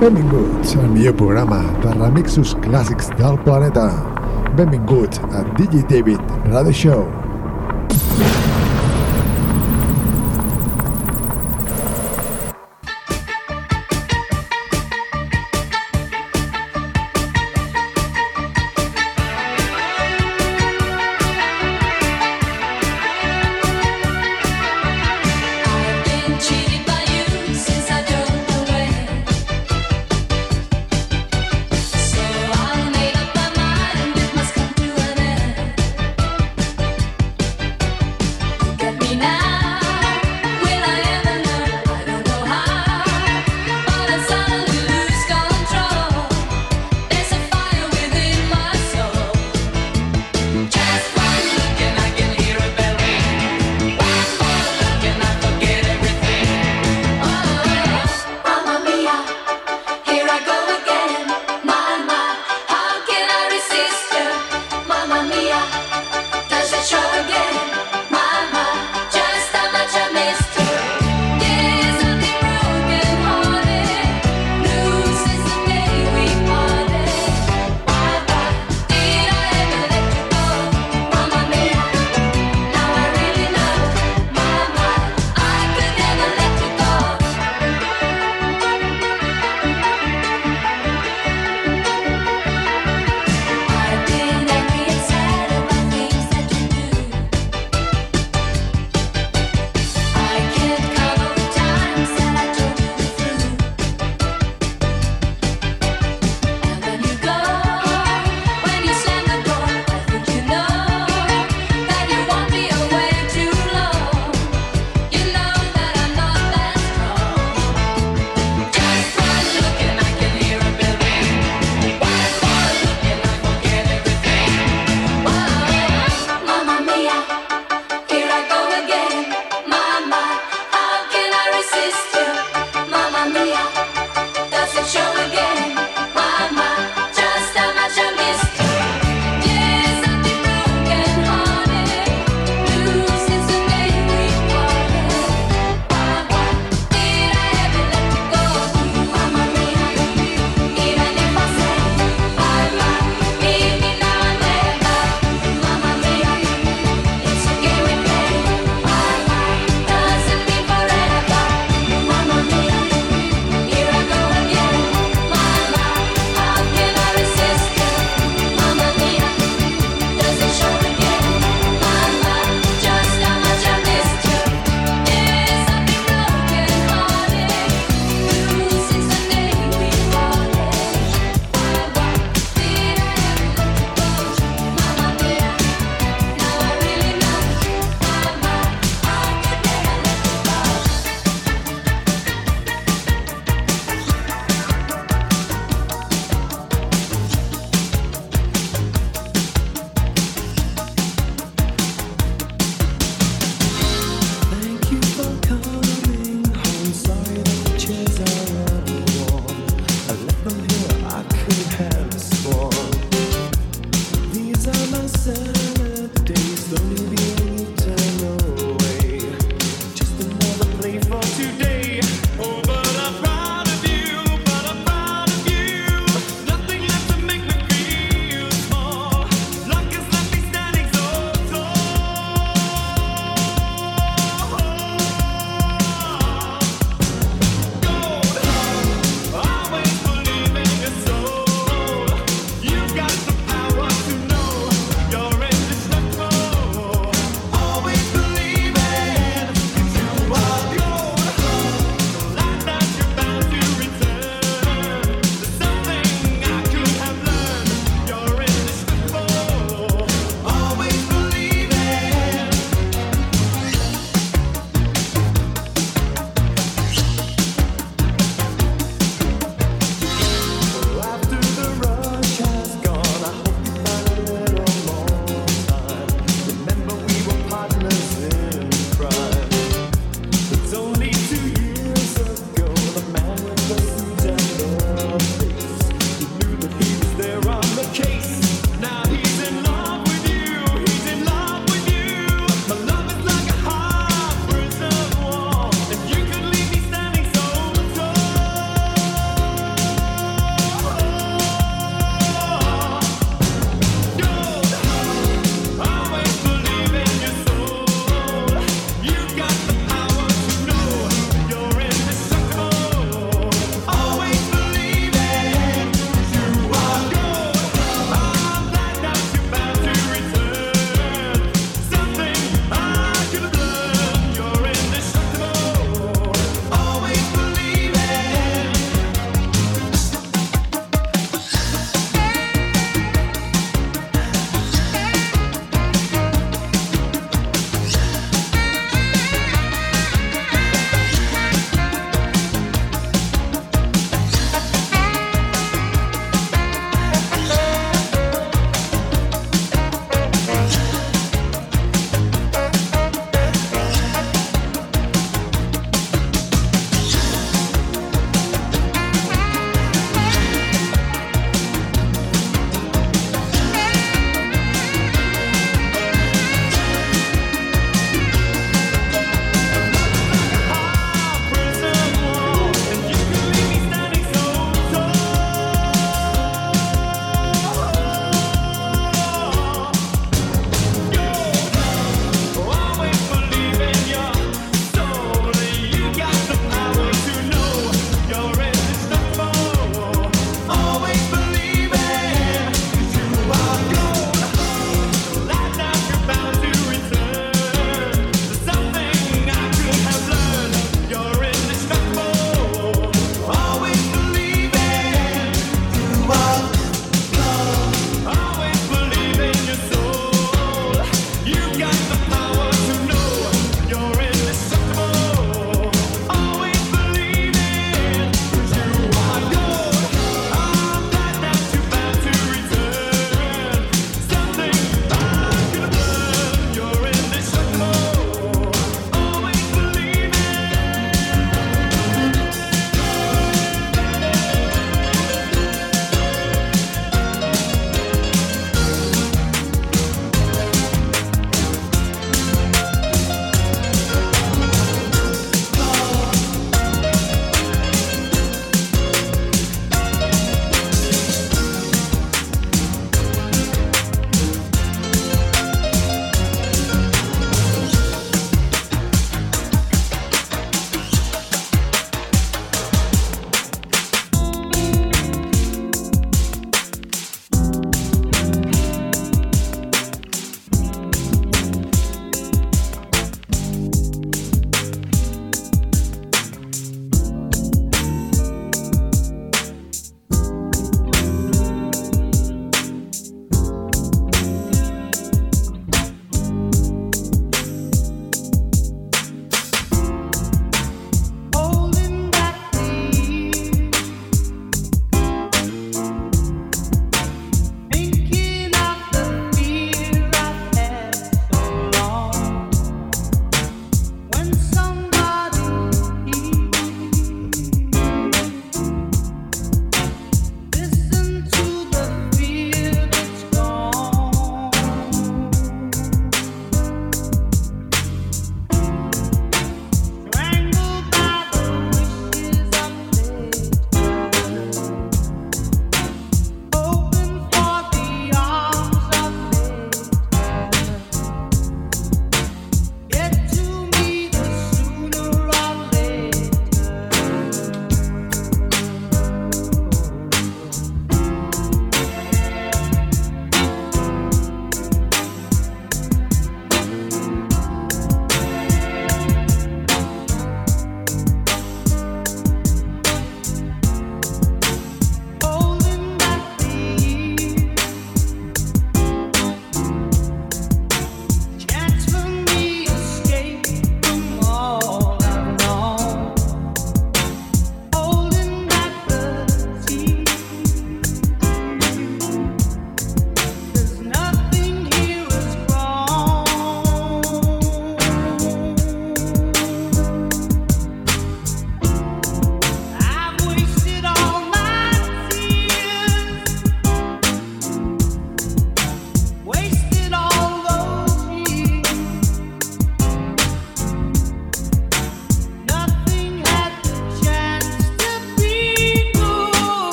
Benvinguts al millor programa de remixos clàssics del planeta. Benvinguts a DJ David Radio Show.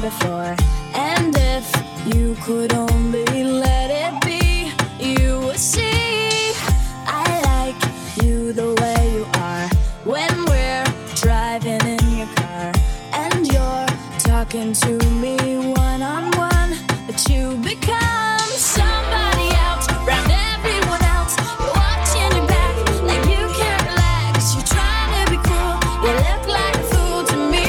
before. And if you could only let it be, you would see I like you the way you are. When we're driving in your car and you're talking to me one-on-one, but you become somebody else round everyone else. You're watching your back like you can't relax. You're trying to be cool, you look like a fool to me.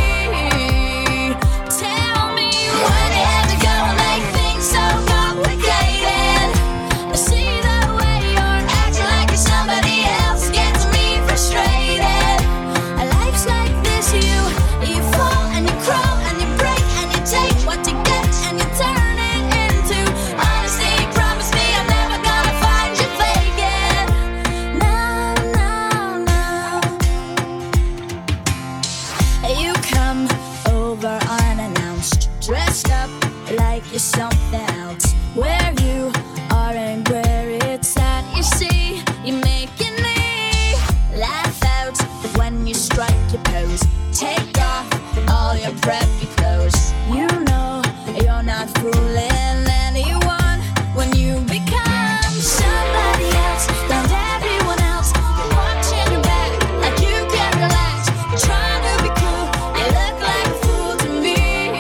Tell me why do you have to go and make things so complicated? I see the way you're acting like you're somebody else gets me frustrated. A life's like this, you fall and you crawl and you break and you take what you get and you turn it into honesty. Promise me I'm never gonna find you faking. No, no, no. You come over unannounced, dressed up like you're something else. Where you are and where it's at, you see, you're making me laugh out. But when you strike your pose, take off all your preppy clothes. You know you're not fooling anyone when you become somebody else round everyone else. You're watching your back like you can't relax. You're trying to be cool, you look like a fool to me.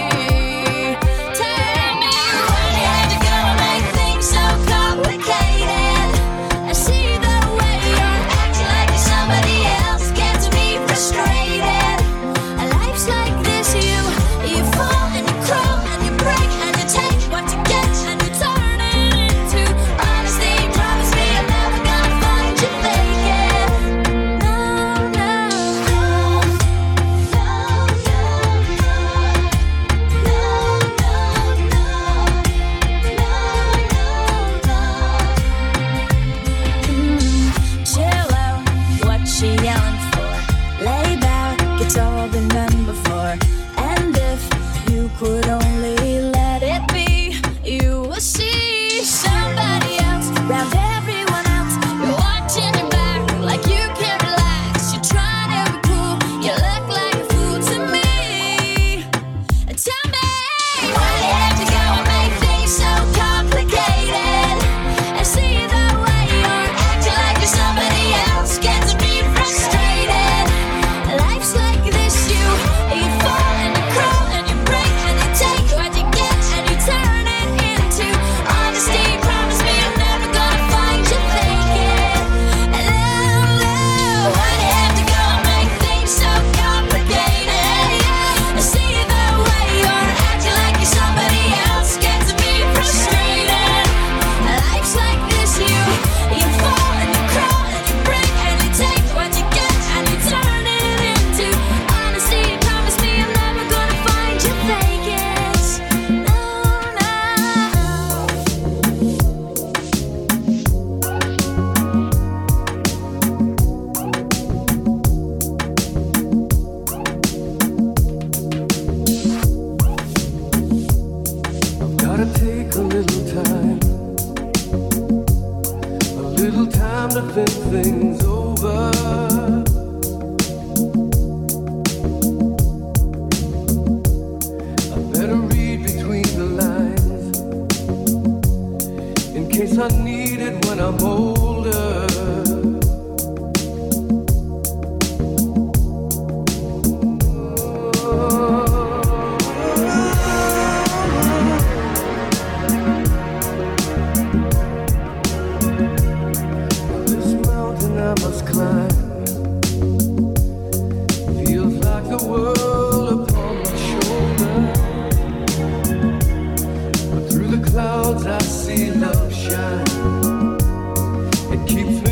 Tell me why do you have to go and make things so complicated? I see the way you're acting like you're somebody else gets me frustrated. A life's like this, you fall and you crawl and you break and you take what you get and you turn it into honesty. Promise me I'm never gonna find you faking. No, no, no, no, chill out, what she yelling for? Lay back, it's all been done before. And if you could only let it be, you will see somebody else round everyone else. You're watching your back like you can't relax. You're trying to be cool, you look like a fool to me. Tell me why do you have to go and make things so complicated? I see the way you're acting like you're somebody else gets me frustrated. Life's like this, you fall and you crawl and you break and you take what you get and you turn it into honesty. Promise me I'm never gonna find you faking. Why do you have to go and make things so complicated? I see the way you're acting like you're somebody else gets me frustrated. Life's like this, you fall and you crawl and you break and you take what you get and you turn it into honesty. Promise me I'm never gonna find you faking. No, no. I've gotta take a little time to think things over. I better read between the lines in case I need it when I'm older. This mountain I must climb feels like the world upon my shoulder. But through the clouds I see love shine. It keeps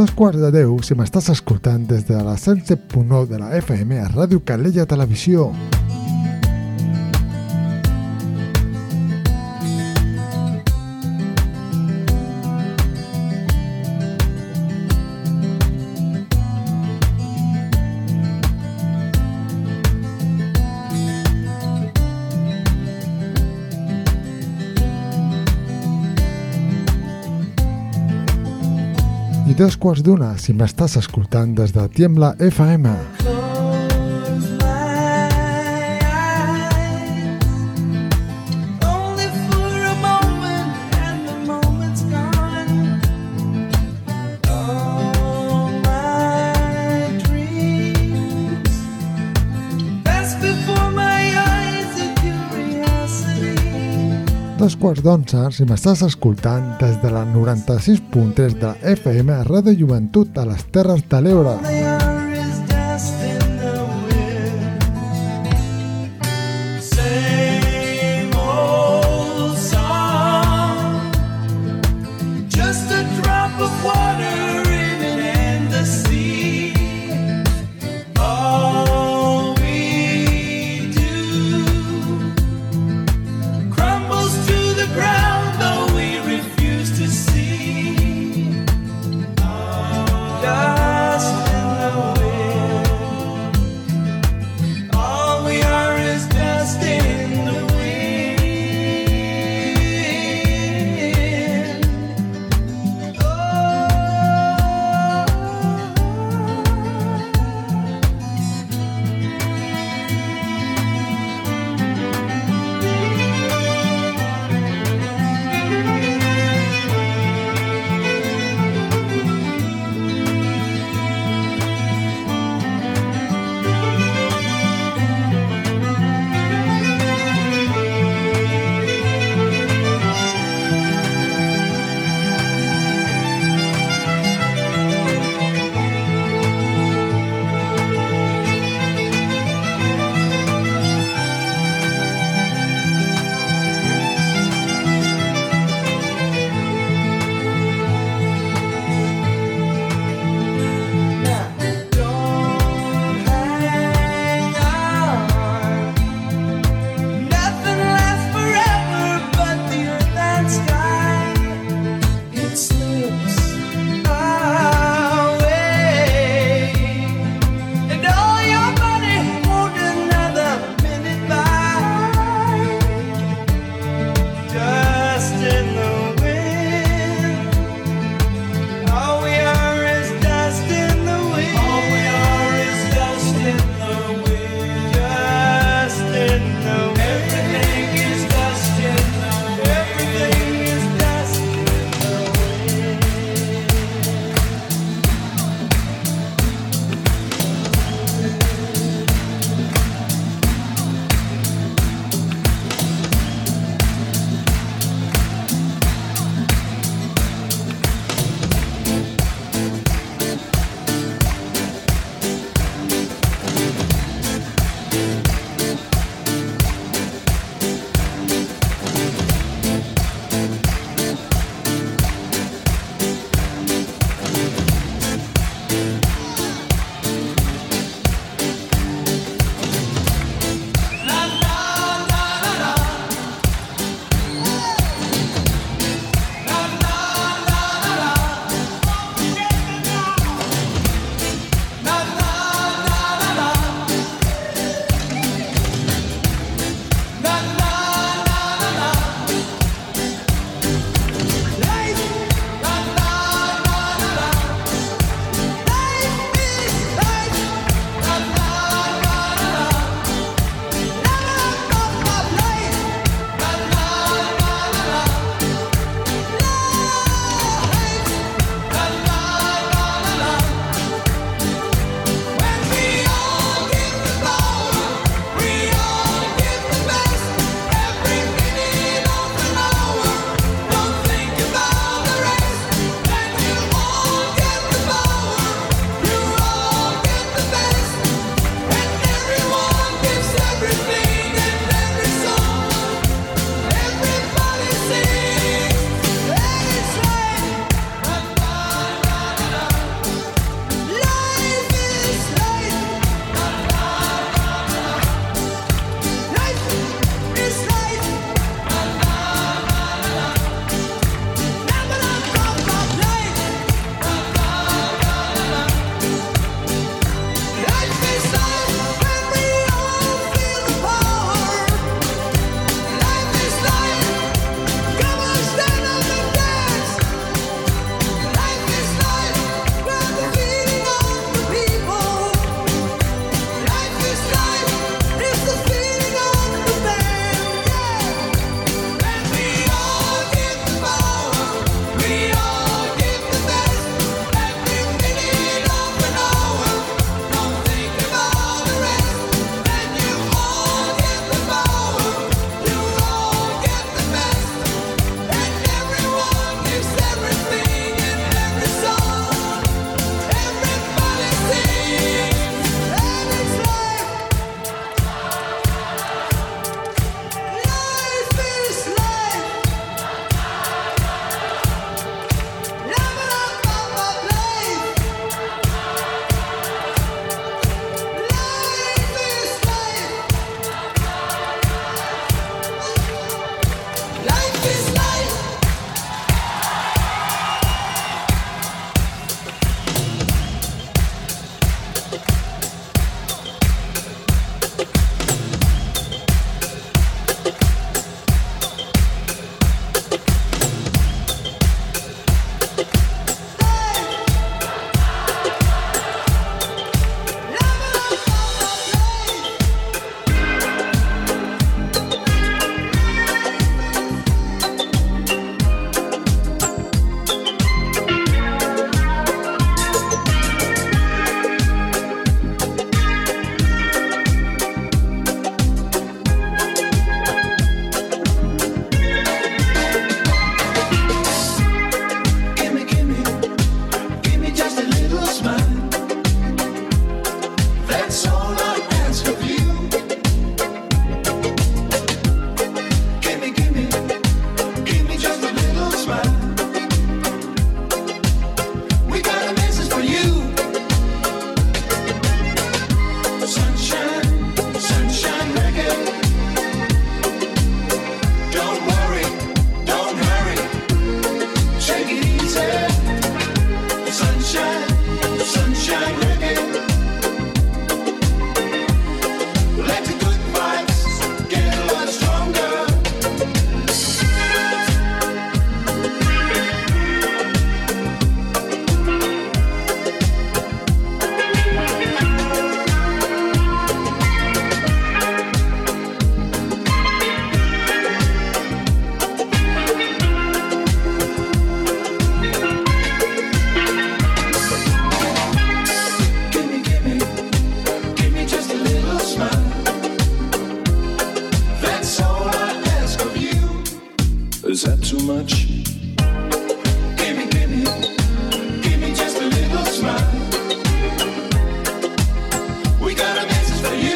2:15 si m'estàs escoltant des de la 107.9 de la FM a Ràdio Calella Televisió. I 2:15 si m'estàs escoltant des de Tiembla FM. Dos quarts d'11 si m'estàs escoltant des de la 96.3 de la FM a Ràdio Joventut a les Terres de l'Ebre. Is that too much? Give me just a little smile. We got a message for you.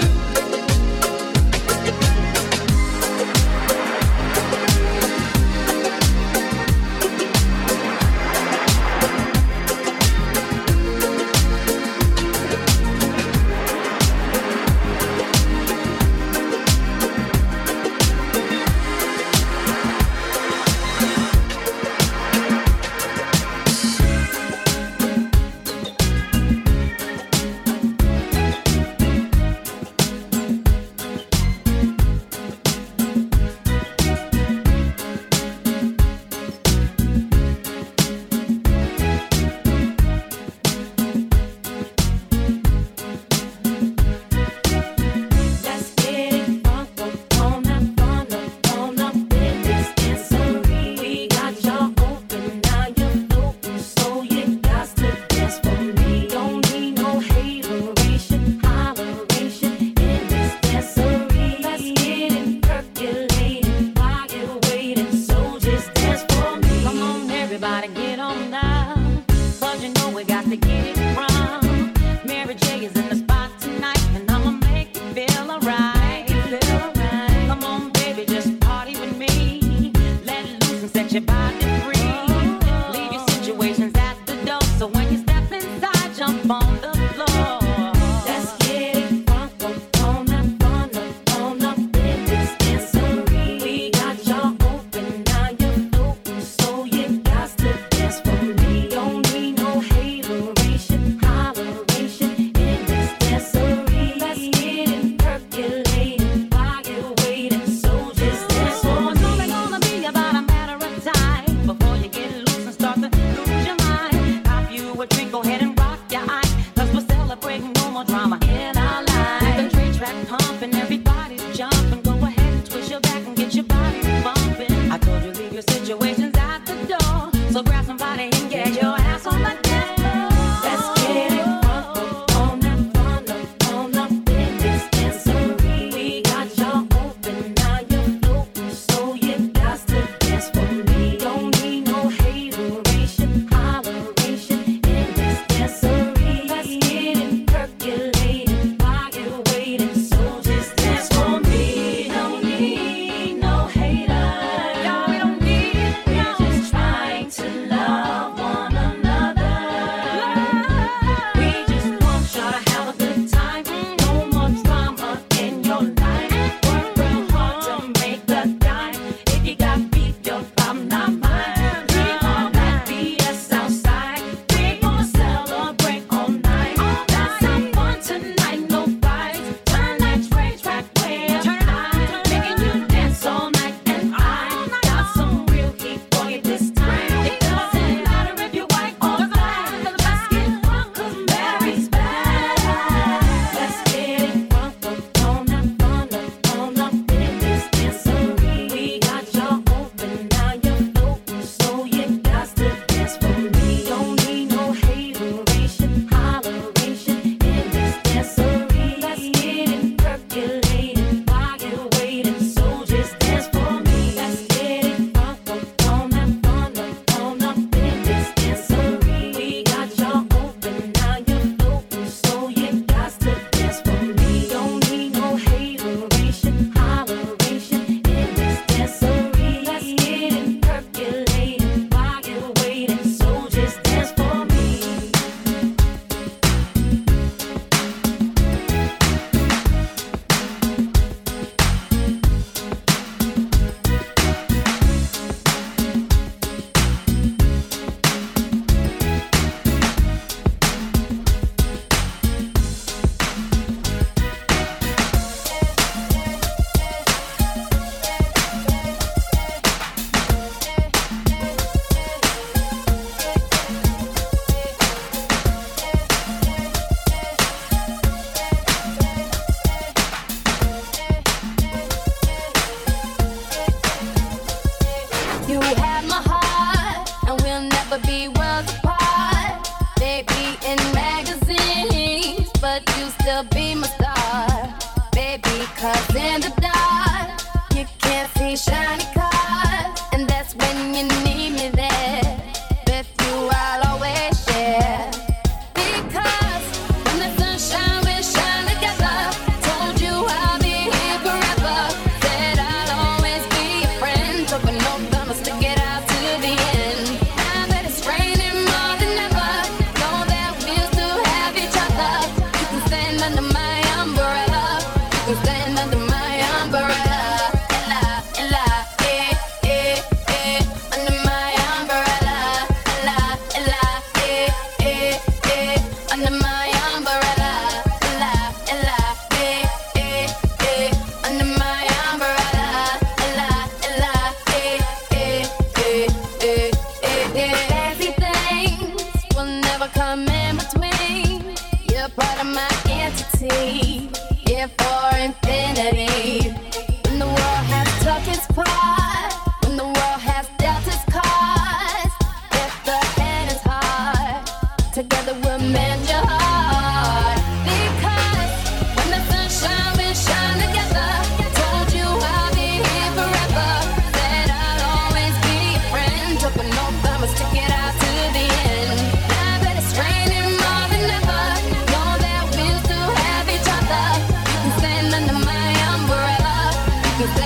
Before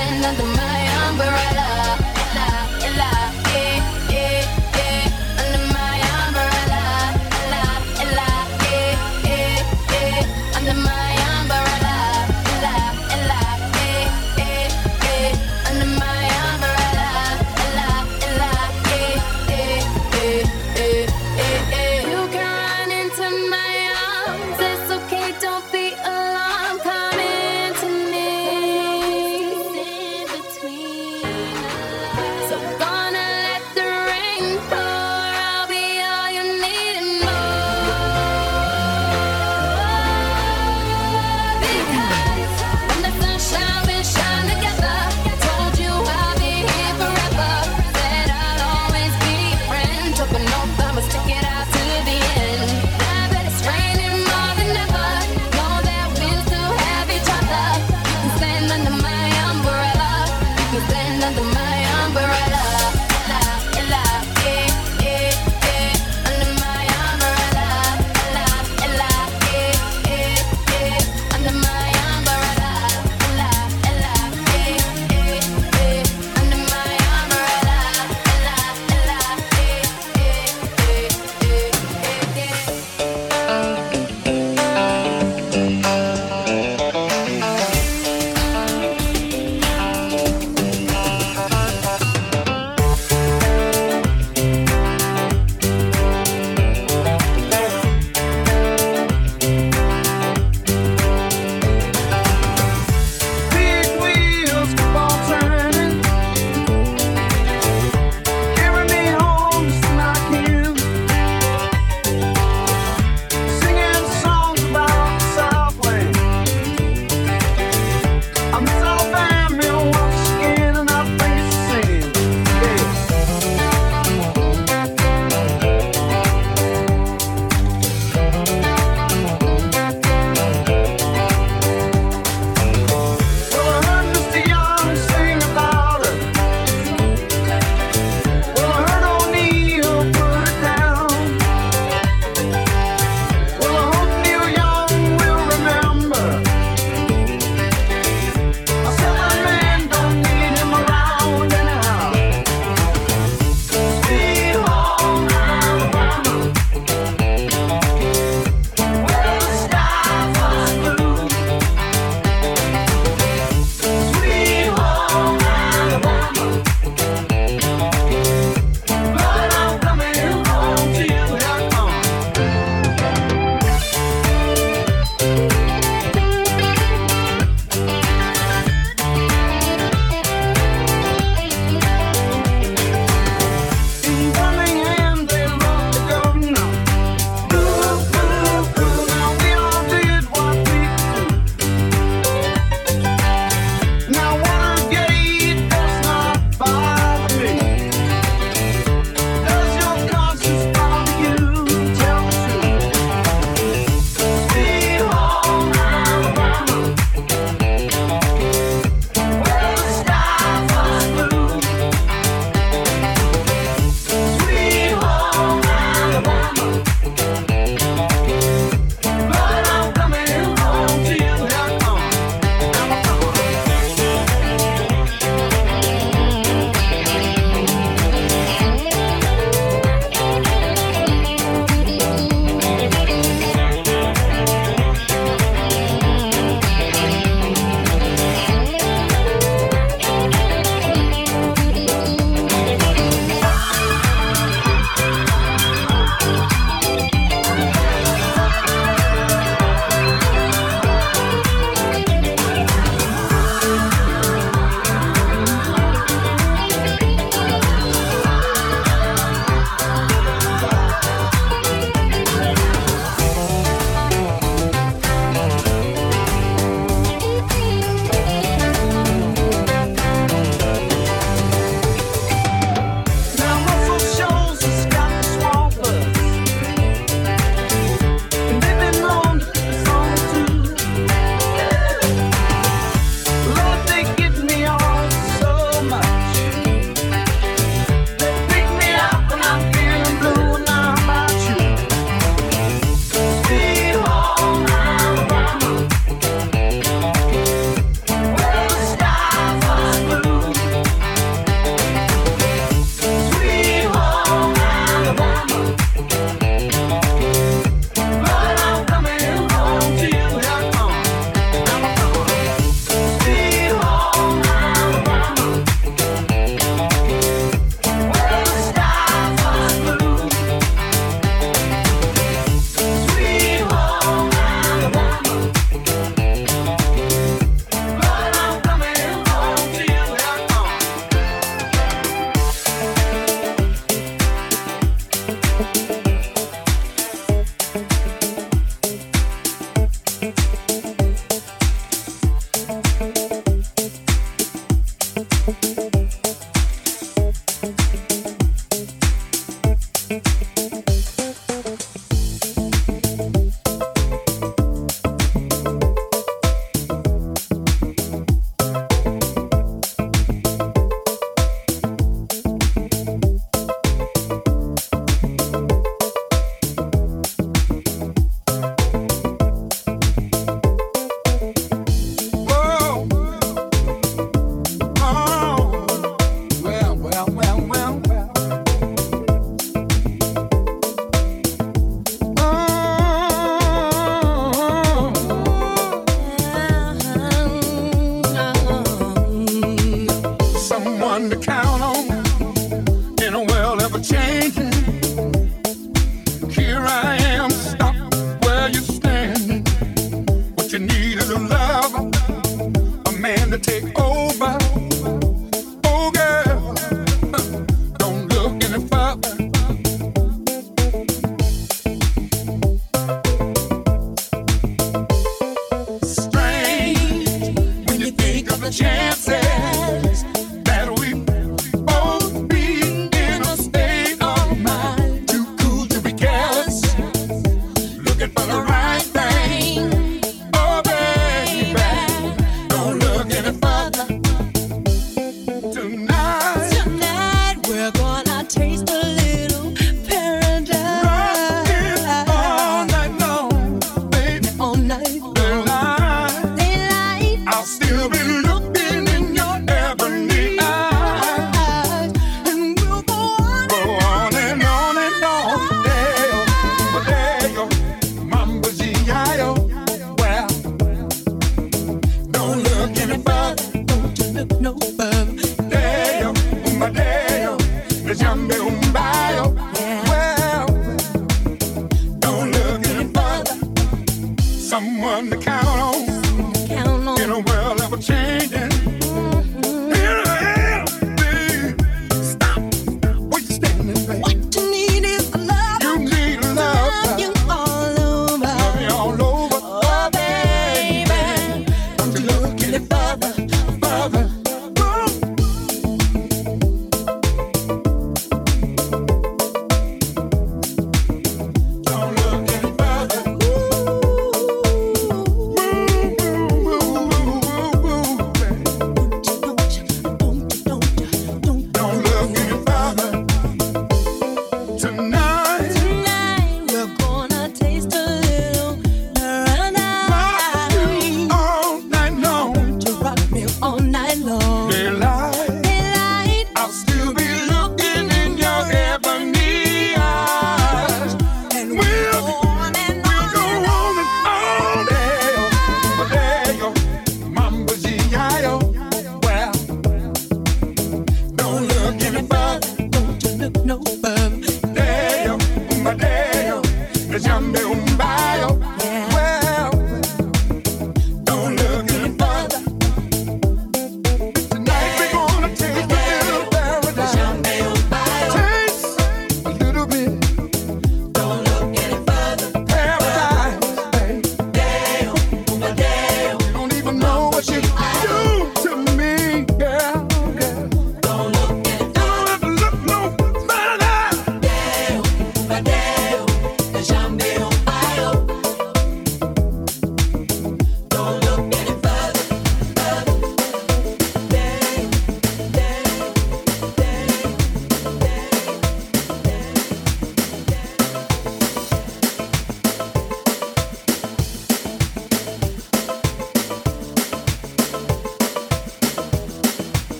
weekend under my umbrella. Ella, Ella, eh, eh, eh, under my umbrella. Ella, Ella, eh, eh, eh, under my umbrella. Ella, Ella, eh, eh, eh, under my umbrella. Ella, Ella, eh, eh, eh, eh, eh. You can run into my arms. It's okay, don't be alarmed. Come into me. In between us.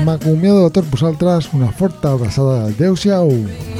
m'acomiado de tots vosaltres, una forta abraçada. Adéu-siau!